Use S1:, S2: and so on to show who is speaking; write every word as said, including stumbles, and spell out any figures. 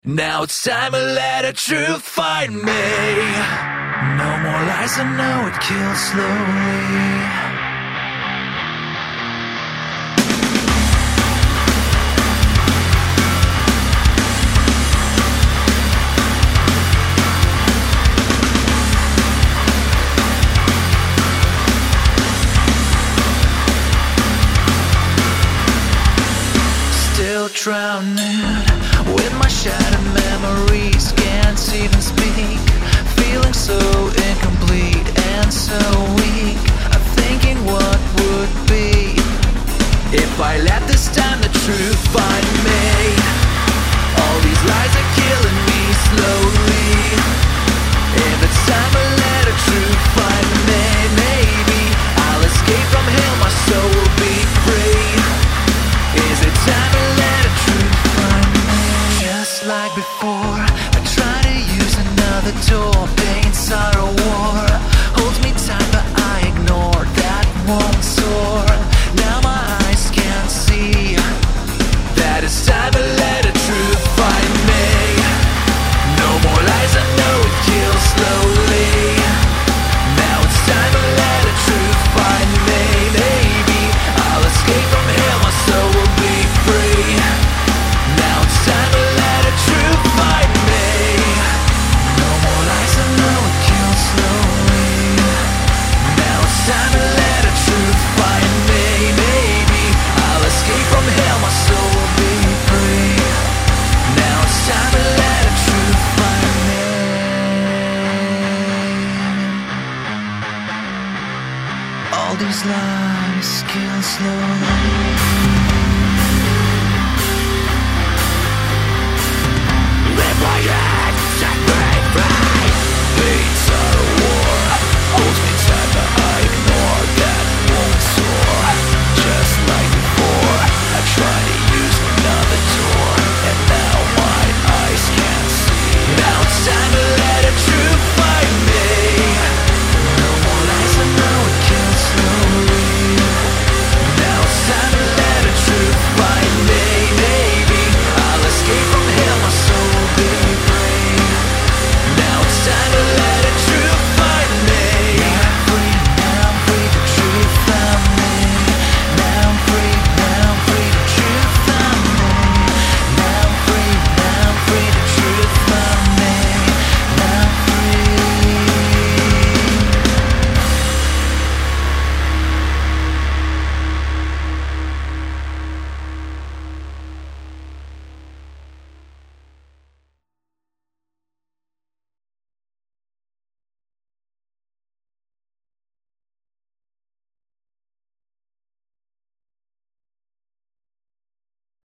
S1: Now it's time to let the truth find me. No more lies, I know it kills slowly. Still drowning with my shattered memories, can't even speak, feeling so incomplete and so weak. I'm thinking what would be if I let this time the truth find me. All these lies are killing me slowly. If it's time to let the truth find me, maybe I'll escape from hell, my soul will be free. Is it time to let the truth find me? Just like before, I try to use another door. Pain, sorrow, war holds me tight, but I ignore that won't soar. Now my eyes can't see that it's time to let the truth find me. No more lies, I know it kills slowly. Now it's time to let the truth find me. Maybe I'll escape from hell, my soul will be free. Now it's time to let the truth find me. No more lies, I know it kills slowly. Now it's time to let the truth find me. Maybe I'll escape from hell, my soul will be free. Now it's time to let the truth find me. All these lies kill slowly.